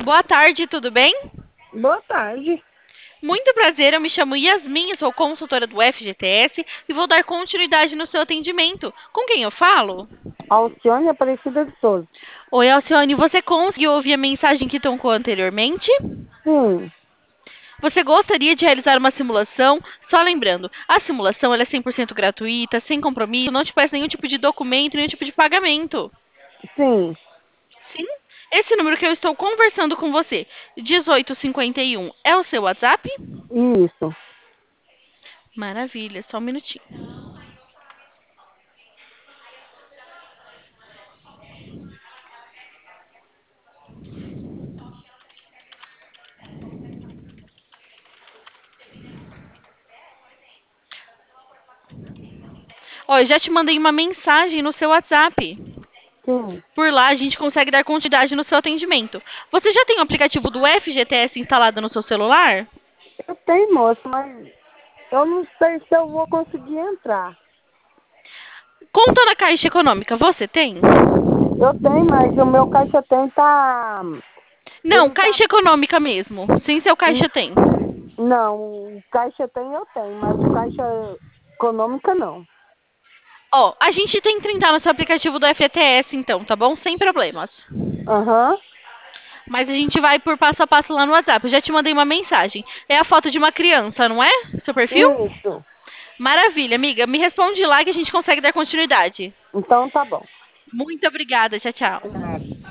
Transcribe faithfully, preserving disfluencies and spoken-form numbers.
Boa tarde, tudo bem? Boa tarde. Muito prazer, eu me chamo Yasmin, sou consultora do F G T S e vou dar continuidade no seu atendimento. Com quem eu falo? Alcione Aparecida de Souza. Oi, Alcione, você conseguiu ouvir a mensagem que tocou anteriormente? Sim, Você gostaria de realizar uma simulação? Só lembrando, a simulação ela é cem por cento gratuita, sem compromisso, não te peço nenhum tipo de documento, nenhum tipo de pagamento. sim, Sim? Esse número que eu estou conversando com você, dezoito cinquenta e um, é o seu WhatsApp? isso. Maravilha, só um minutinho. Ó, eu já te mandei uma mensagem no seu WhatsApp. Sim. Por lá a gente consegue dar continuidade no seu atendimento. Você já tem o aplicativo do F G T S instalado no seu celular? Eu tenho, moço, mas eu não sei se eu vou conseguir entrar. Conta na Caixa Econômica, você tem? Eu tenho, mas o meu caixa tem tá. Não, Ele tá. Caixa Econômica mesmo. Sim, seu n- Caixa tem. Não, o caixa tem, eu tenho, mas o caixa econômica não. Ó, a gente tenta entrar no seu aplicativo do F G T S então, tá bom? Sem problemas. Aham, Mas a gente vai por passo a passo lá no WhatsApp. Eu já te mandei uma mensagem. É a foto de uma criança, não é? Seu perfil? isso. Maravilha, amiga. Me responde lá que a gente consegue dar continuidade. Então tá bom. Muito obrigada. Tchau, tchau. Nada.